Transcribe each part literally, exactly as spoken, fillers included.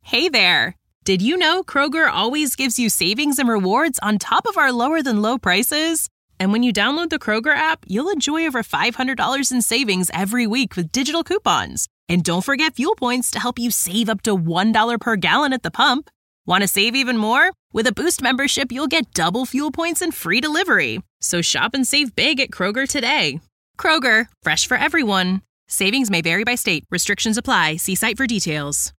Hey there! Did you know Kroger always gives you savings and rewards on top of our lower-than-low prices? And when you download the Kroger app, you'll enjoy over five hundred dollars in savings every week with digital coupons. And don't forget fuel points to help you save up to one dollar per gallon at the pump. Want to save even more? With a Boost membership, you'll get double fuel points and free delivery. So shop and save big at Kroger today. Kroger, fresh for everyone. Savings may vary by state. Restrictions apply. See site for details.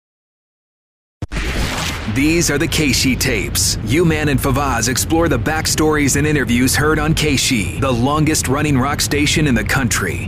These are the Keishi tapes. U-Man and Fawaz explore the backstories and interviews heard on Keishi, the longest-running rock station in the country.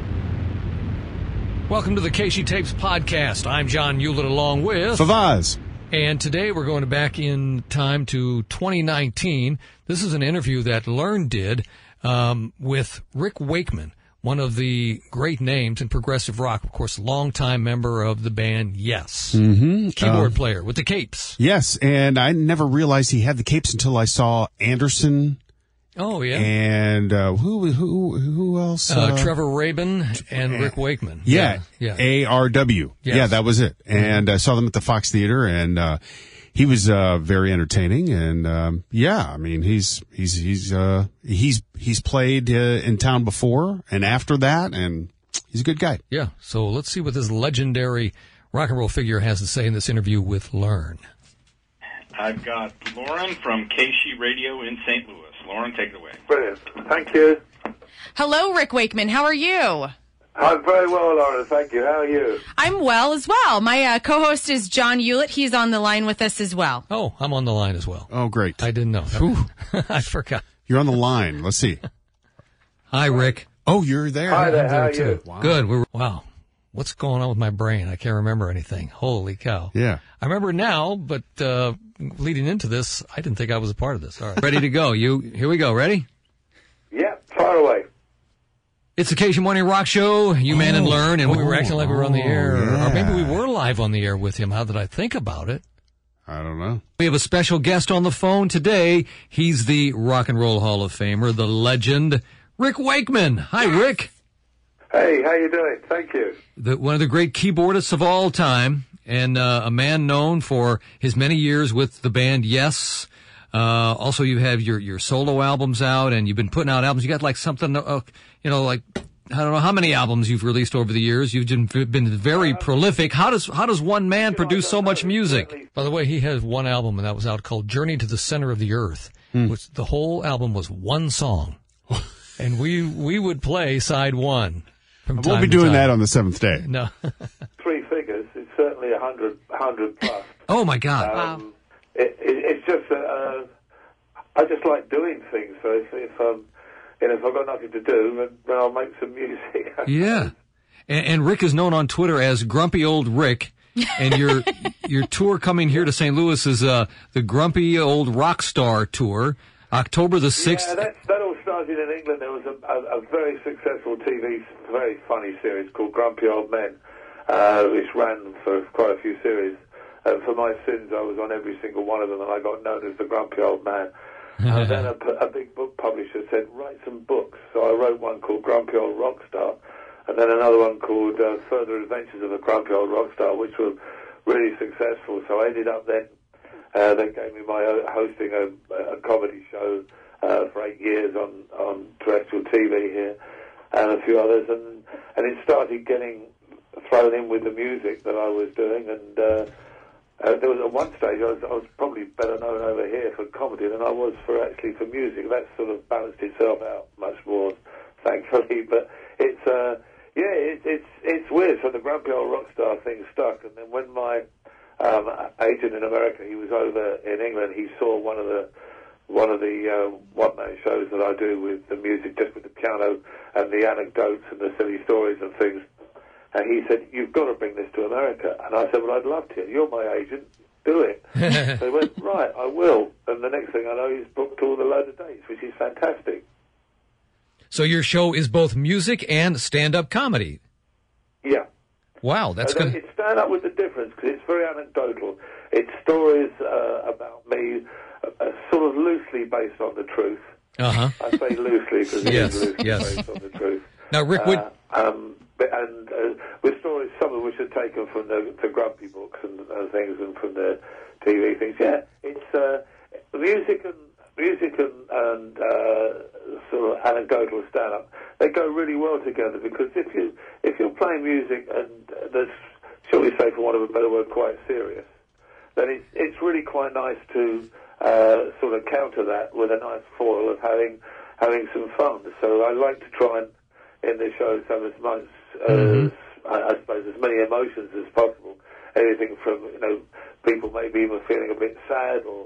Welcome to the Keishi Tapes podcast. I'm John Hewlett along with Fawaz. And today we're going back in time to twenty nineteen. This is an interview that Learn did um, with Rick Wakeman, one of the great names in progressive rock, of course, longtime member of the band Yes. Mm-hmm. Keyboard uh, player with the Capes. Yes, and I never realized he had the Capes until I saw Anderson. Oh, yeah. And uh, who who who else? Uh, Uh, Trevor Rabin and Rick Wakeman. Yeah, yeah. A R W. Yes. Yeah, that was it. And I saw them at the Fox Theater, and uh, he was uh, very entertaining. And um, yeah, I mean, he's he's he's uh, he's he's played uh, in town before and after that, and he's a good guy. Yeah. So let's see what this legendary rock and roll figure has to say in this interview with Learn. I've got Lauren from Keishi Radio in Saint Louis. Lauren, take it away. Brilliant. Thank you. Hello, Rick Wakeman. How are you? I'm very well, Lauren. Thank you. How are you? I'm well as well. My uh, co-host is John Hewlett. He's on the line with us as well. Oh, I'm on the line as well. Oh, great. I didn't know. I forgot. You're on the line. Let's see. Hi, Rick. Oh, you're there. Hi there. I'm How there are too. you? Wow. Good. We're, wow. What's going on with my brain? I can't remember anything. Holy cow. Yeah. I remember now, but uh, leading into this, I didn't think I was a part of this. All right. Ready to go. You. Here we go. Ready? Yeah, far away. It's the Keishi Morning Rock Show, You Man and Oh. Learn, and we were Oh, acting like we were on the air. Or, yeah. or maybe we were live on the air with him. How did I think about it? I don't know. We have a special guest on the phone today. He's the Rock and Roll Hall of Famer, the legend, Rick Wakeman. Hi, Rick. Hey, how you doing? Thank you. The, one of the great keyboardists of all time, and uh, a man known for his many years with the band Yes. Uh, also, you have your, your solo albums out, and you've been putting out albums. You got like something, uh, you know, like, I don't know how many albums you've released over the years. You've been, been very prolific. How does how does one man produce so much music? By the way, he has one album, and that was out called Journey to the Center of the Earth, Hmm. which the whole album was one song. And we we would play side one from I time won't be to doing time. that on the seventh day. No. Three figures. It's certainly a hundred, hundred plus. Oh, my God. Um, it, it, it's just that uh, I just like doing things. So if, if um, you know, if I've got nothing to do, then, then I'll make some music. Yeah. And, and Rick is known on Twitter as Grumpy Old Rick. And your your tour coming here to Saint Louis is uh, the Grumpy Old Rock Star Tour, October the sixth. Yeah, that's, that all started in England. There was a, a, a very successful T V, very funny series called Grumpy Old Men, uh, which ran for quite a few series. And for my sins, I was on every single one of them, and I got known as the Grumpy Old Man. And then a, a big book publisher said, write some books. So I wrote one called Grumpy Old Rockstar, and then another one called uh, Further Adventures of a Grumpy Old Rockstar, which were really successful. So I ended up then, uh, they gave me my uh, hosting a, a comedy show uh, for eight years on, on terrestrial T V here, and a few others, and, and it started getting thrown in with the music that I was doing, and uh, Uh, there was at one stage I was, I was probably better known over here for comedy than I was for actually for music. That sort of balanced itself out much more, thankfully. But it's uh, yeah, it, it's it's weird. So the Grumpy Old Rockstar thing stuck, and then when my um, agent in America, he was over in England, he saw one of the one of the uh, one man shows that I do with the music, just with the piano and the anecdotes and the silly stories and things. And he said, you've got to bring this to America. And I said, well, I'd love to. You're my agent. Do it. So he went, right, I will. And the next thing I know, he's booked all the load of dates, which is fantastic. So your show is both music and stand-up comedy. Yeah. Wow, that's And good. It's stand up with the difference, because it's very anecdotal. It's stories uh, about me, uh, sort of loosely based on the truth. Uh-huh. I say loosely because it Yes, is loosely yes. based on the truth. Now, Rick, would... Uh, um, and uh, with stories, some of which are taken from the, the Grumpy books and uh, things, and from the T V things. Yeah, it's uh, music and music and, and uh, sort of anecdotal stand-up. They go really well together, because if you if you're playing music and that's, shall we say, for want of a better word, quite serious, then it's it's really quite nice to uh, sort of counter that with a nice foil of having having some fun. So I like to try and in the shows have as much uh, mm-hmm. I, I suppose as many emotions as possible. Anything from, you know, people maybe even feeling a bit sad or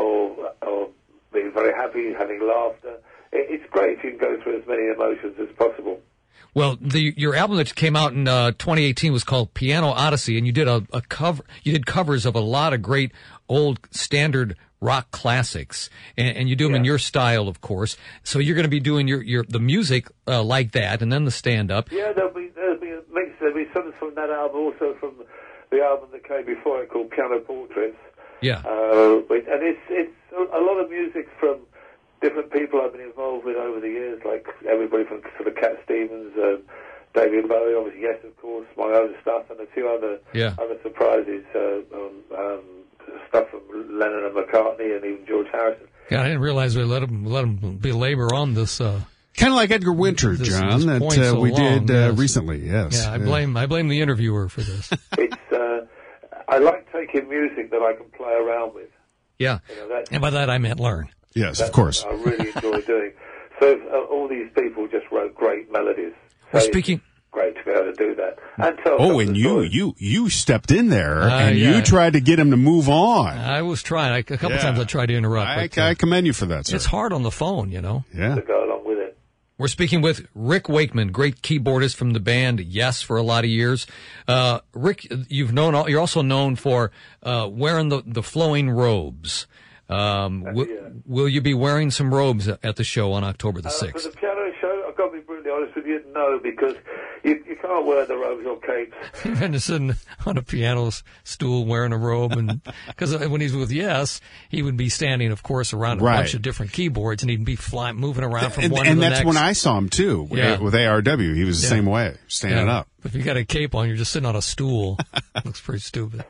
or or being very happy, having laughter. It, it's great if you can go through as many emotions as possible. Well, the, your album that came out in uh, twenty eighteen was called Piano Odyssey, and you did a, a cover. You did covers of a lot of great old standard rock classics, and, and you do them yeah. in your style, of course. So you're going to be doing your, your the music uh, like that, and then the stand up. Yeah, there'll be there'll be a mix. There'll be some from that album, also from the album that came before it called Piano Portraits. Yeah, uh, and it's it's a lot of music from different people I've been involved with over the years, like everybody from sort of Cat Stevens, uh, David Bowie, obviously, yes, of course, my own stuff, and a few other yeah. other surprises, uh, um, um, stuff from Lennon and McCartney, and even George Harrison. Yeah, I didn't realize we let him let him belabor on this. Uh, kind of like Edgar Winter, this, John, this that uh, so we long, did uh, yes. recently. Yes, yeah, I yeah. blame I blame the interviewer for this. It's uh, I like taking music that I can play around with. Yeah, you know, that's, and by that I meant learn. Yes, of course. I really enjoy doing. So uh, all these people just wrote great melodies. So Well, speaking. Great to be able to do that. And tell Oh, and you, stories. you, you stepped in there Uh, and yeah. you tried to get him to move on. I was trying. I, a couple Yeah. times I tried to interrupt. I, but, uh, I commend you for that, sir. it's hard on the phone, you know. Yeah. To go along with it. We're speaking with Rick Wakeman, great keyboardist from the band Yes for a lot of years. Uh, Rick, you've known. You're also known for uh, wearing the, the flowing robes. Um, w- yeah. Will you be wearing some robes at the show on October the Uh, for sixth? the piano show, I've got to be brutally honest with you, no, because you, you can't wear the robes or capes. And sitting on a piano s- stool wearing a robe, and because when he's with Yes, he would be standing, of course, around a Right. bunch of different keyboards, and he'd be flying, moving around from And, one and to the that's next. when I saw him too, Yeah. with A R W. He was the Yeah. same way, standing Yeah. up. If you got a cape on, you're just sitting on a stool. Looks pretty stupid.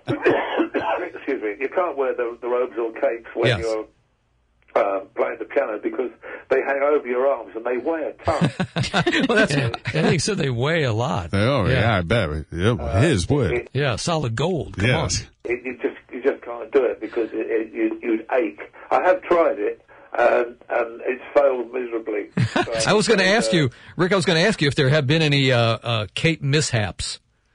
Excuse me. You can't wear the, the robes or capes when Yes. you're uh, playing the piano, because they hang over your arms and they weigh a ton. Well, that's. I think he said they weigh a lot. Oh, yeah, I bet. Yeah, his would. it, Yeah, solid gold. Come Yes. on. it, you just you just can't do it, because it, it, you, you'd ache. I have tried it, and, and it's failed miserably. So I was going to uh, ask you, Rick. I was going to ask you if there have been any uh, uh, cape mishaps.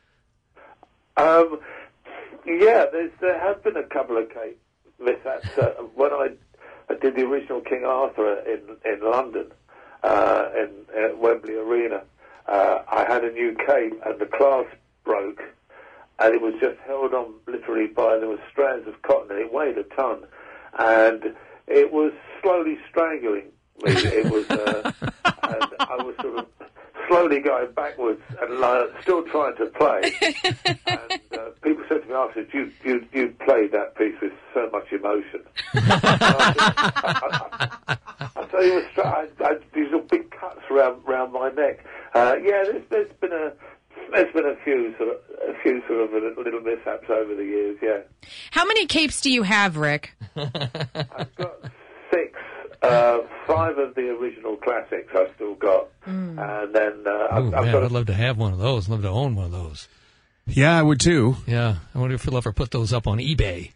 Um, yeah, there's, there have been a couple of cape mishaps. Uh, when I, I did the original King Arthur in in London, uh, in uh, Wembley Arena, uh, I had a new cape and the clasp broke, and it was just held on literally by, there were strands of cotton, and it weighed a ton, and it was slowly strangling me. It was, uh, and I was sort of slowly going backwards and uh, still trying to play. And uh, people said to me afterwards, you, you, you played that piece with so much emotion. I, I, I, I tell you, I, I, these are big cuts around, around my neck. Uh, yeah, there's, there's been a there's been a few sort of a few sort of little, little mishaps over the years. Yeah. How many capes do you have, Rick? I've got six. Uh, five of the original classics I've still got, mm. and then uh, Oh, I've, I've man, got. I'd love to have one of those. I'd love to own one of those. Yeah, I would too. Yeah, I wonder if we'll ever put those up on eBay.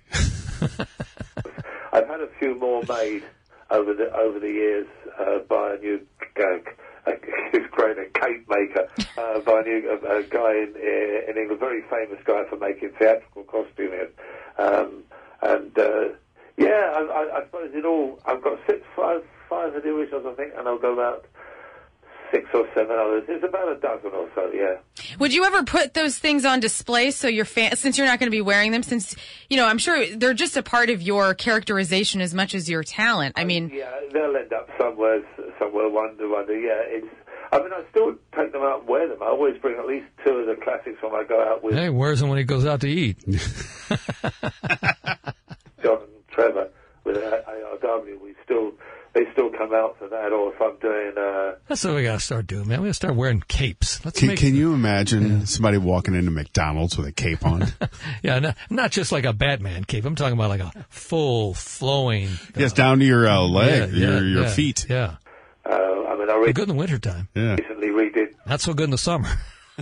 I've had a few more made over the over the years uh, by a new uh, he's great a cape maker uh, by a new a, a guy in in England, a very famous guy for making theatrical costuming, um, and uh, yeah, I, I, I suppose in all I've got six, five, five of the originals, I think, and I've got about six or seven others. It's about a dozen or so, yeah. Would you ever put those things on display so your fan, since you're not going to be wearing them, since, you know, I'm sure they're just a part of your characterization as much as your talent. I mean, yeah, they'll end up somewhere, somewhere, wonder, wonder. Yeah, it's. I mean, I still take them out and wear them. I always bring at least two of the classics when I go out with. Hey, wears them when he goes out to eat. John and Trevor with A R W. We still, they still come out for that. Or if I'm doing. Uh, That's what we got to start doing, man. We got to start wearing capes. Let's Can, make, can you imagine somebody walking into McDonald's with a cape on? yeah, not, not just like a Batman cape. I'm talking about like a full flowing. Uh, yes, down to your uh, leg, yeah, your yeah, your yeah, feet. Yeah. Uh, I mean, I They're re- good in the wintertime. Yeah. recently redid Not so good in the summer.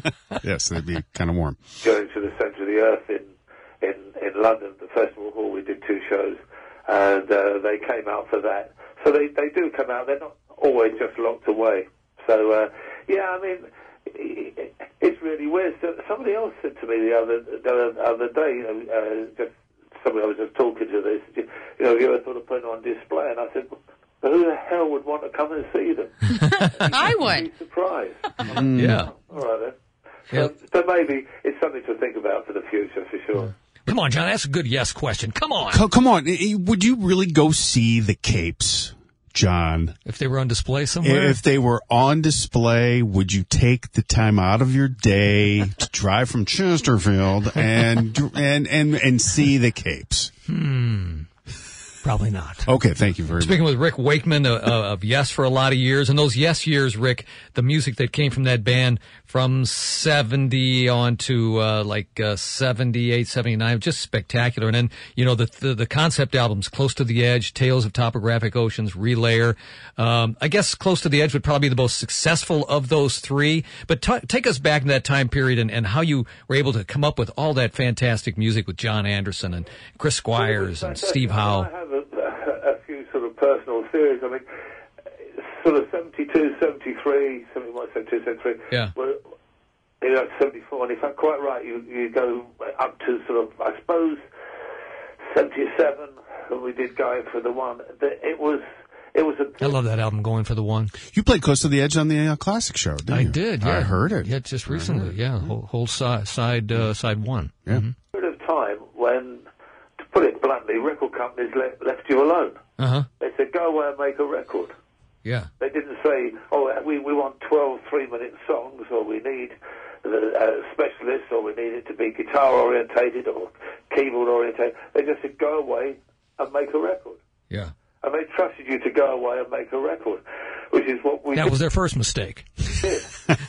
Yes, they'd be kind of warm. Going to the Centre of the Earth in, in, in London, the Festival Hall. We did two shows, and uh, they came out for that. So they, they do come out. They're not always just locked away. So, uh, yeah, I mean, it, it's really weird. So somebody else said to me the other the other day, you know, uh, just somebody I was just talking to this, you know, have you ever thought of putting on display? And I said, well, who the hell would want to come and see them? I would. Be surprised. Mm. Yeah. All right, then. Yeah. So, so maybe it's something to think about for the future, for sure. Come on, John. That's a good yes question. Come on. Co- come on, I- would you really go see the capes, John? If they were on display somewhere. If they were on display, would you take the time out of your day to drive from Chesterfield and and and and see the capes? Hmm. Probably not. Okay, thank you very Speaking much. with Rick Wakeman uh, uh, of Yes for a lot of years, and those Yes years, Rick, the music that came from that band from seventy on to uh, like uh, seventy-eight, seventy-nine, just spectacular. And then, you know, the, the the concept albums, Close to the Edge, Tales of Topographic Oceans, Relayer. Um, I guess Close to the Edge would probably be the most successful of those three. But t- take us back in that time period and, and how you were able to come up with all that fantastic music with John Anderson and Chris Squires and Steve Howe. I have a, a, a few sort of personal theories. I mean, sort of seventy-two, seventy-three, seventy-one, seventy-two, seventy-three. Yeah. Were, you know, seventy-four, and if I'm quite right, you, you go up to sort of, I suppose, seventy-seven, and we did Going for the One. It was, it was a... I love that album, Going for the One. You played Close to the Edge on the uh, classic show, didn't I you? did, yeah. I heard it. Yeah, just recently, yeah. Whole, whole side, side, uh, side one. Yeah. Mm-hmm. period of time when, to put it bluntly, record companies le- left you alone. Uh-huh. They said, go away and make a record. Yeah. They didn't say, oh, we, we want twelve three-minute songs, or we need a specialist, or we need it to be guitar-orientated or keyboard-orientated. They just said, go away and make a record. Yeah. And they trusted you to go away and make a record, which is what we That did. was their first mistake. did.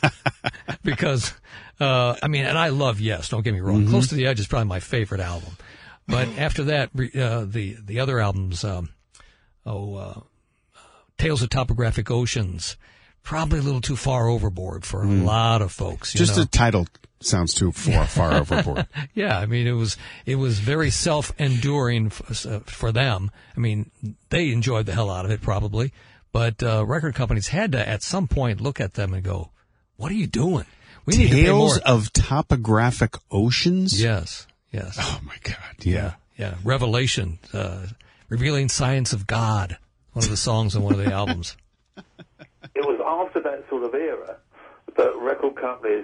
Because, uh, I mean, and I love Yes, don't get me wrong. Mm-hmm. Close to the Edge is probably my favorite album. But after that, re- uh, the, the other albums, um, oh, uh, Tales of Topographic Oceans, probably a little too far overboard for a lot of folks. You Just know? the title sounds too far, far overboard. Yeah, I mean, it was it was very self-enduring f- uh, for them. I mean, they enjoyed the hell out of it probably, but uh, record companies had to at some point look at them and go, "What are you doing? We need to pay more." Tales of Topographic Oceans? Yes, yes, Oh, my God. Yeah. yeah. Revelation, uh, revealing science of God. One of the songs on one of the albums. It was after that sort of era that record companies,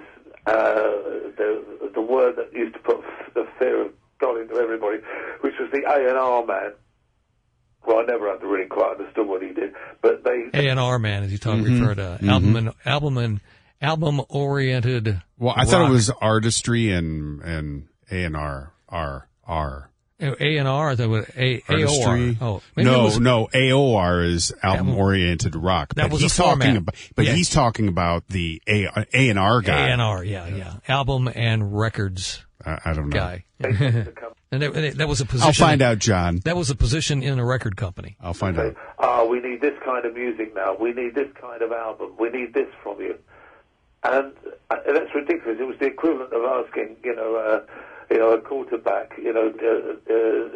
uh, the the word that used to put f- the fear of God into everybody, which was the A and R man. Well, I never under, really quite understood what he did, but they A and R man, as you talk, refer to album and album and album oriented. Well, I thought it was artistry and and A and R, R, R. A and R. That was A A O R. Artistry. Oh, maybe it no, was- no. A O R is album-oriented rock. That but was a he's talking format. about. But Yeah. he's talking about the A A and R A guy. and R. Yeah, yeah. Album and records I, I don't know. guy. And that, and that was a position. I'll find out, John. That was a position in a record company. I'll find say, out. "Ah, we need this kind of music now. We need this kind of album. We need this from you." And uh, that's ridiculous. It was the equivalent of asking, you know, uh, you know, a quarterback, you know, uh,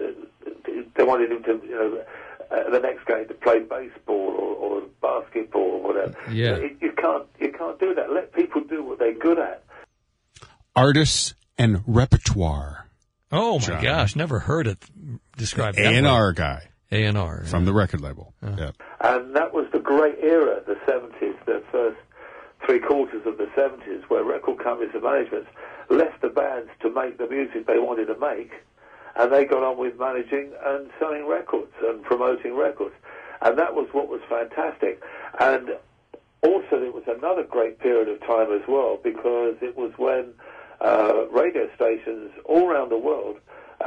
uh, they wanted him to, you know, uh, the next game to play baseball or, or basketball or whatever. Yeah. You, you can't, you can't do that. Let people do what they're good at. Artists and repertoire. Oh my John. gosh, never heard it described. A that and way. R guy A and R from the record label. Uh. Yeah. And that was the great era, the seventies, the first three quarters of the seventies, where record companies and managements left the bands to make the music they wanted to make, and they got on with managing and selling records and promoting records. And that was what was fantastic. And also there was another great period of time as well, because it was when uh, radio stations all around the world,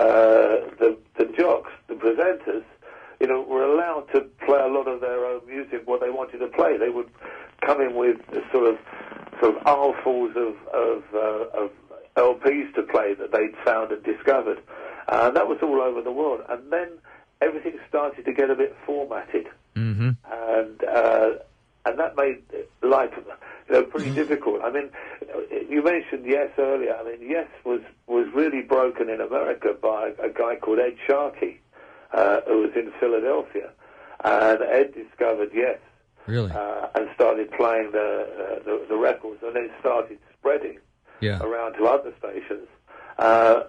uh, the, the jocks, the presenters, you know, were allowed to play a lot of their own music in what they wanted to play. They would come in with sort of sort of armfuls of of, uh, of L Ps to play that they'd found and discovered. Uh, and that was all over the world. And then everything started to get a bit formatted. Mm-hmm. And uh, and that made life, you know, pretty difficult. I mean, you mentioned Yes earlier. I mean, Yes was, was really broken in America by a guy called Ed Sharkey, uh, who was in Philadelphia. And Ed discovered Yes. Really? Uh, and started playing the, uh, the the records, and then started spreading Yeah. around to other stations. Uh,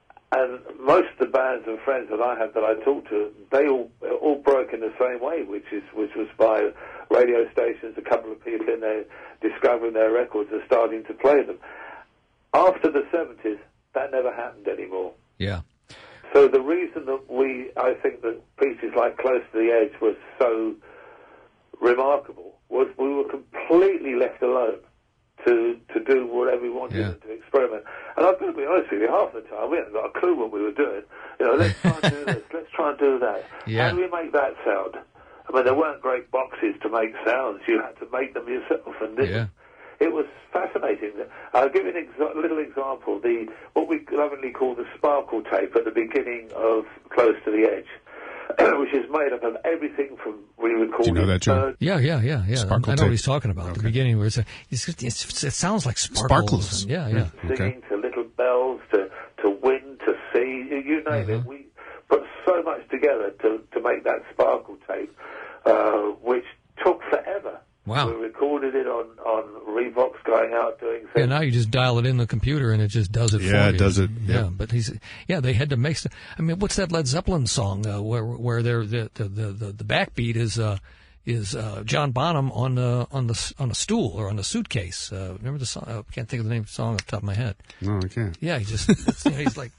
and most of the bands and friends that I have that I talk to, they all all broke in the same way, which is which was by radio stations, a couple of people in there discovering their records and starting to play them. After the seventies, that never happened anymore. Yeah. So the reason that we, I think that pieces like Close to the Edge was so remarkable was we were completely left alone to to do whatever we wanted Yeah. and to experiment. And I've got to be honest with you, half the time we hadn't got a clue what we were doing. You know, let's try and do this, let's try and do that. Yeah. How do we make that sound? I mean, there weren't great boxes to make sounds. You had to make them yourself. And this, Yeah. it was fascinating. I'll give you an exa- little example. The what we lovingly call the sparkle tape at the beginning of Close to the Edge, which is made up of everything from re-recording. Do you know that, John? birds. Yeah, yeah, yeah, yeah. Sparkle I know tape. what he's talking about. The beginning where it's, a, it's, it's it sounds like sparkles. Sparkles. And- yeah, yeah. Singing to little bells, to, to wind, to sea, you, you name Uh-huh. it. We put so much together to, to make that sparkle tape, uh, which took forever. Wow. We recorded it on, on Revox going out doing Yeah, things. now you just dial it in the computer and it just does it for you. Yeah, it does it. Yeah, Yeah. but he's yeah. They had to make. St- I mean, what's that Led Zeppelin song uh, where where they're, the the the the backbeat is uh, is uh, John Bonham on the on the on a stool or on a suitcase. Uh, remember the song? I can't think of the name of the song off the top of my head. No, I can't. Yeah, he just you know, he's like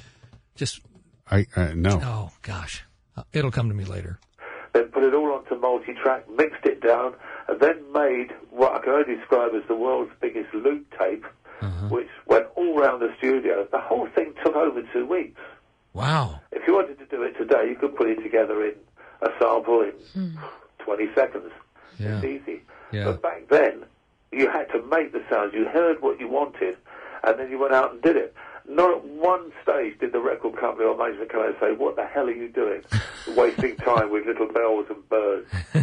just I uh, no. oh gosh, uh, it'll come to me later. Then put it all onto multi-track, mixed it down, and then made what I can only describe as the world's biggest loop tape, Uh-huh. which went all around the studio. The whole thing took over two weeks. Wow. If you wanted to do it today, you could put it together in a sample in twenty seconds. Yeah. It's easy. Yeah. But back then, you had to make the sounds. You heard what you wanted, and then you went out and did it. Not at one stage did the record company or management company say, "What the hell are you doing? Wasting time with little bells and birds."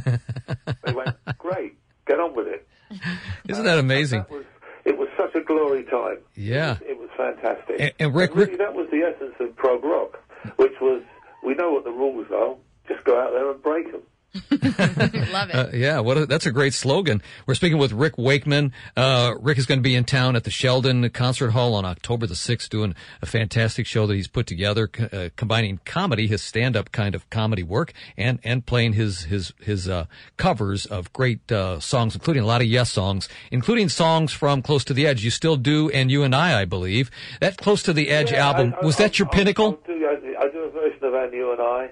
They went, "Great, get on with it." Isn't that amazing? That was, it was such a glory time. Yeah. It was, it was fantastic. And- and Rick- really, Rick- that was the essence of prog rock, which was, we know what the rules are, just go out there and break them. Love it. Uh, yeah, what a, that's a great slogan. We're speaking with Rick Wakeman. Uh, Rick is going to be in town at the Sheldon Concert Hall on October the sixth, doing a fantastic show that he's put together, co- uh, combining comedy, his stand-up kind of comedy work, and and playing his his his uh, covers of great uh, songs, including a lot of Yes songs, including songs from Close to the Edge. You still do, and You and I, I believe. That Close to the Edge Yeah, album, I- I- was that your I'll- pinnacle? I'll do, I, I do a version of And You and I,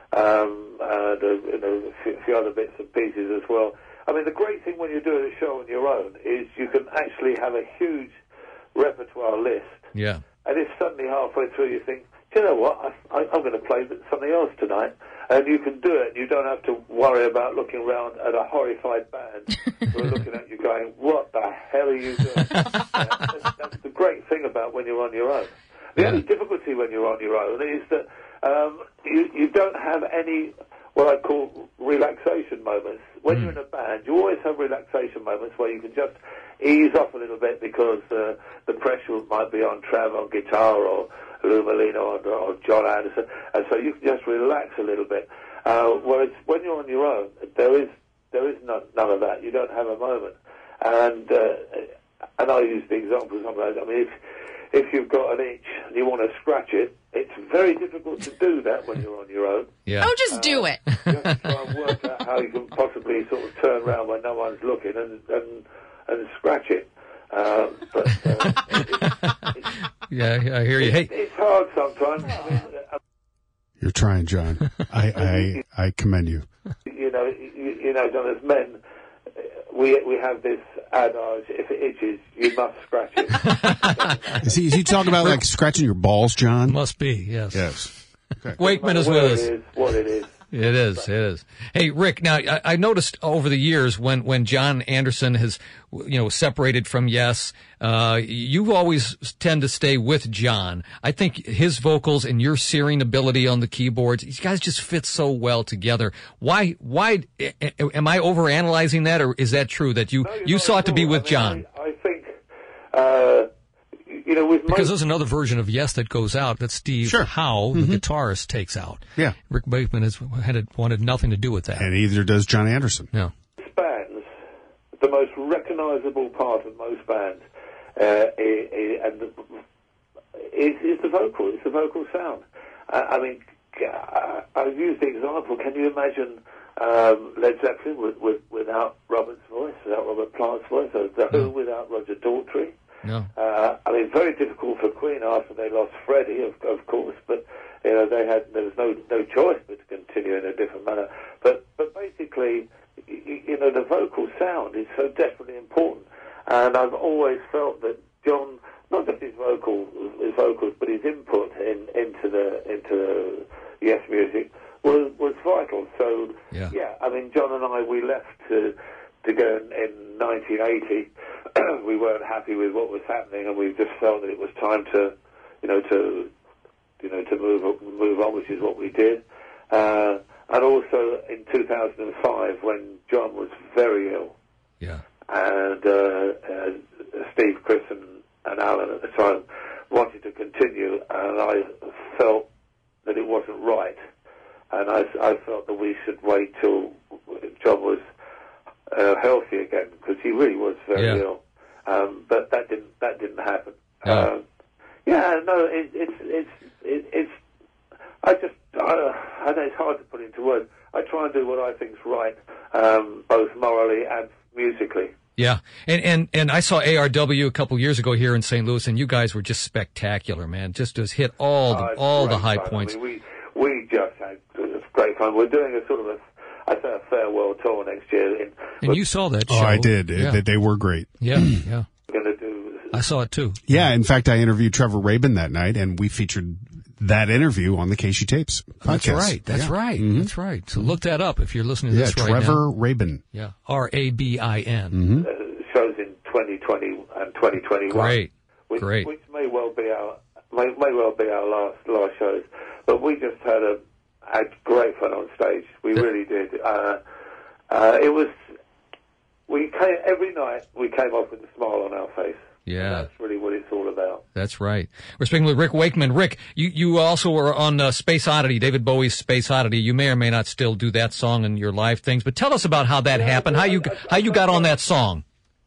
um, and uh, you know, a few, a few other bits and pieces as well. I mean, the great thing when you're doing a show on your own is you can actually have a huge repertoire list. Yeah. And if suddenly halfway through you think, do you know what, I, I, I'm going to play something else tonight, and you can do it, and you don't have to worry about looking around at a horrified band who are looking at you going, what the hell are you doing? uh, that's, that's the great thing about when you're on your own. The Yeah. only difficulty when you're on your own is that um, you, you don't have any what I call relaxation moments. When Mm. you're in a band, you always have relaxation moments where you can just ease off a little bit because uh, the pressure might be on Trav on guitar or Lou Molino or, or John Anderson, and so you can just relax a little bit. Uh, whereas when you're on your own, there is there is none, none of that. You don't have a moment. And uh, and I use the example sometimes. I mean, if if you've got an itch and you want to scratch it, it's very difficult to do that when you're on your own. Yeah. Oh, just do it. You have to try and work out how you can possibly sort of turn around when no one's looking and and, and scratch it. Um, but uh, it, it's, Yeah, I hear you. Hey, it's hard sometimes. I mean, uh, You're trying, John. I I, I commend you. you know, you, you know, John, as men, uh, we we have this adage: if it itches, you must scratch it. Is he, is he talking about like scratching your balls, John? must be, yes. Yes. Okay. Wakeman is Where with it us. is, what it is. It is. It is. Hey, Rick. Now, I, I noticed over the years when when John Anderson has, you know, separated from Yes, uh, you always tend to stay with John. I think his vocals and your searing ability on the keyboards, you guys just fit so well together. Why? Why am I overanalyzing that, or is that true that you No, you sought to be with I mean, John? I, I think, uh, you know, with Because most, there's another version of Yes that goes out that Steve Sure. Howe, Mm-hmm. the guitarist, takes out. Yeah. Rick Wakeman has had wanted nothing to do with that. And either does John Anderson. Yeah. bands, the most recognizable part of most bands uh, is, is, and the, is, is the vocal. It's the vocal sound. Uh, I mean, uh, I've used the example. Can you imagine um, Led Zeppelin with, with, without Robert's voice, without Robert Plant's voice, or The Who No. without Roger Daltrey? No. Uh, I mean, very difficult for Queen after they lost Freddie, of, of course, but you know they had there was no no choice but to continue in a different manner. But but basically, you, you know, the vocal sound is so desperately important, and I've always felt that John, not just his vocal his vocals, but his input in into the into the Yes music was was vital. So Yeah. yeah, I mean, John and I we left to to go in, in nineteen eighty. We weren't happy with what was happening, and we just felt that it was time to, you know, to, you know, to move move on, which is what we did. Uh, and also in two thousand five, when John was very ill, Yeah. and uh, uh, Steve, Chris, and, and Alan at the time wanted to continue, and I felt that it wasn't right, and I, I felt that we should wait till John was uh, healthy again, because he really was very Yeah. ill. Um, but that didn't that didn't happen. No. Um, yeah, no, it, it's it's it, it's. I just I, I know it's hard to put into words. I try and do what I think's right, um, both morally and musically. Yeah, and, and and I saw A R W a couple years ago here in Saint Louis, and you guys were just spectacular, man. Just just hit all the, Oh, it's all the great high fun. points. I mean, we we just had it was great fun. We're doing a sort of a I say a farewell tour next year. In, And you saw that show. Oh, I did. Yeah, They, they were great. yeah. yeah. we're going to do. I saw it too. Yeah, in fact, I interviewed Trevor Rabin that night, and we featured that interview on the Casey Tapes podcast. That's right. That's Yeah. right. Mhm. That's right. So look that up if you're listening to Yeah, this right Trevor now. Rabin. Yeah, R A B I N. Mm-hmm. uh, shows in twenty twenty and twenty twenty-one. Great, which, great. Which may well be our may, may well be our last last shows. But we just had a had great fun on stage. We Yeah. really did. Uh, uh, it was we came every night. We came off with a smile on our face. Yeah. And that's really what it's all about. That's right. We're speaking with Rick Wakeman. Rick, you, you also were on uh, Space Oddity, David Bowie's Space Oddity. You may or may not still do that song in your live things, but tell us about how that Yeah, happened, how you I- I- how you got on that song.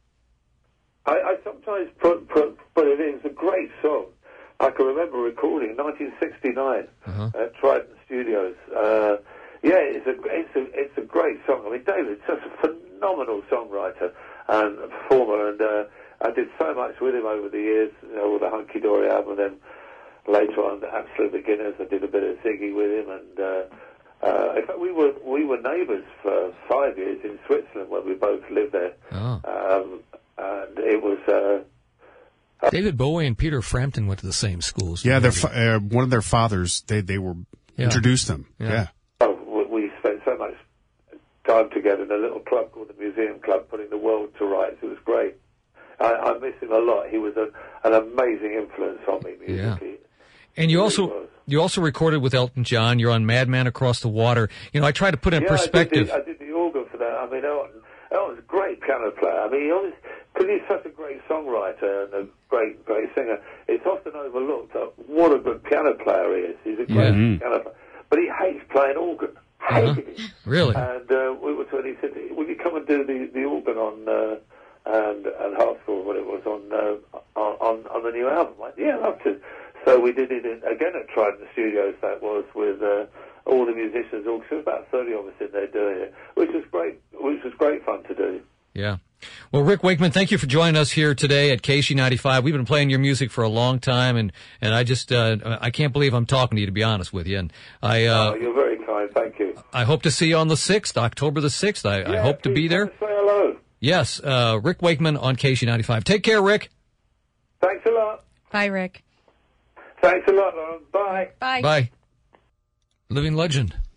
I, I sometimes put, put put it in. It's a great song. I can remember recording in nineteen sixty-nine Uh-huh. at Trident Studios. Uh, yeah, it's a it's a it's a great song. I mean, David's such a phenomenal songwriter and performer, and uh, I did so much with him over the years. You know, with the Hunky Dory album, and then later on, the Absolute Beginners. I did a bit of Ziggy with him, and uh, uh, in fact, we were we were neighbours for five years in Switzerland when we both lived there. Oh. Um, and it was. Uh, David Bowie and Peter Frampton went to the same schools. Yeah, their fa- uh, one of their fathers, they they were Yeah. introduced them. Yeah. Yeah. Oh, we- we spent so much time together in a little club called the Museum Club, putting the world to rights. It was great. I, I miss him a lot. He was a, an amazing influence on me musically. And you He also really was. you also recorded with Elton John. You're on Madman Across the Water. You know, I try to put in Yeah, perspective. I did, the, I did the organ for that. I mean, Elton, Elton's a great piano player. I mean, he always, because he's such a great songwriter and a great, great singer, it's often overlooked uh, what a good piano player he is. He's a great Yeah. piano player. But he hates playing organ. Uh-huh. Hated it. Really? And uh, we were told, he said, will you come and do the, the organ on, uh, and, and Hartford, what it was, on, uh, on, on the new album? I said, yeah, I'd love to. So we did it in, again at Trident Studios, that was, with uh, all the musicians, all, so about thirty of us in there doing it, which was great, which was great fun to do. Yeah. Well, Rick Wakeman, thank you for joining us here today at K C ninety-five. We've been playing your music for a long time, and, and I just, uh, I can't believe I'm talking to you, to be honest with you. And I, uh, Oh, you're very kind, thank you. I hope to see you on the sixth, October the sixth. I, I Yeah, hope to please be there. come and Say hello. Yes, uh, Rick Wakeman on K C ninety-five. Take care, Rick. Thanks a lot. Bye, Rick. Thanks a lot, Lauren. Bye. Bye. Bye. Living legend,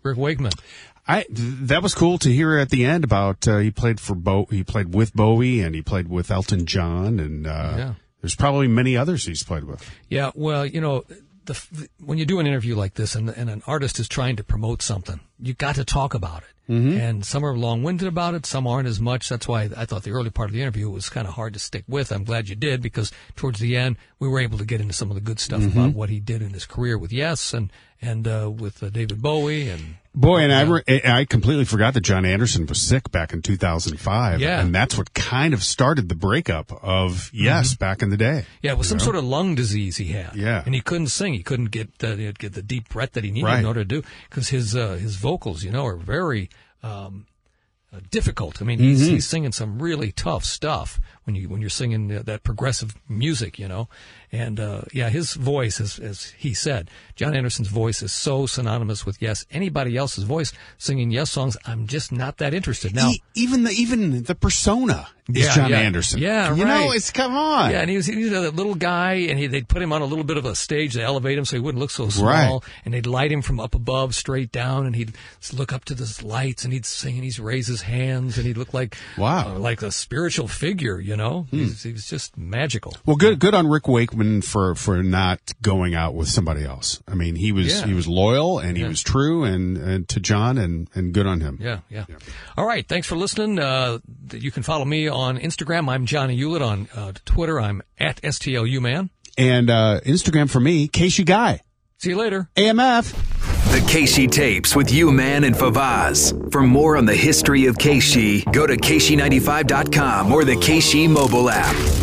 Rick Wakeman. I that was cool to hear at the end about uh, he played for Bo he played with Bowie and he played with Elton John and uh, Yeah. there's probably many others he's played with. Yeah, well, you know, the, when you do an interview like this and, and an artist is trying to promote something, you got to talk about it. Mm-hmm. And some are long-winded about it, some aren't as much. That's why I thought the early part of the interview was kind of hard to stick with. I'm glad you did, because towards the end we were able to get into some of the good stuff mm-hmm. about what he did in his career with Yes and and uh, with uh, David Bowie and. Boy, and I, re- I completely forgot that John Anderson was sick back in two thousand five. Yeah. And that's what kind of started the breakup of Yes mm-hmm. back in the day. Yeah, it was some know? sort of lung disease he had. Yeah. And he couldn't sing. He couldn't get uh, get the deep breath that he needed right. in order to do, because his, uh, his vocals, you know, are very um, uh, difficult. I mean, he's, mm-hmm. he's singing some really tough stuff when you when you're singing uh, that progressive music, you know. And, uh, yeah, his voice, as, as he said, John Anderson's voice is so synonymous with Yes. Anybody else's voice singing Yes songs, I'm just not that interested. Now, e- even the even the persona is yeah, John yeah. Anderson. Yeah, you right. know, it's come on. Yeah, and he was he was a little guy, and he, they'd put him on a little bit of a stage to elevate him so he wouldn't look so small. Right. And they'd light him from up above straight down, and he'd look up to the lights, and he'd sing, and he'd raise his hands, and he'd look like wow, uh, like a spiritual figure. You know, hmm. he was just magical. Well, good good on Rick Wakeman for for not going out with somebody else. I mean, he was Yeah. he was loyal and he Yeah. was true and, and to John and, and good on him. Yeah, yeah, yeah. All right, thanks for listening. Uh, you can follow me on Instagram. I'm Johnny Hewlett. On uh, Twitter, I'm at S T L U Man. And uh, Instagram for me, Casey Guy. See you later. A M F. The Casey Tapes with you, man, and Favaz. For more on the history of Casey, go to Casey ninety-five dot com or the Casey mobile app.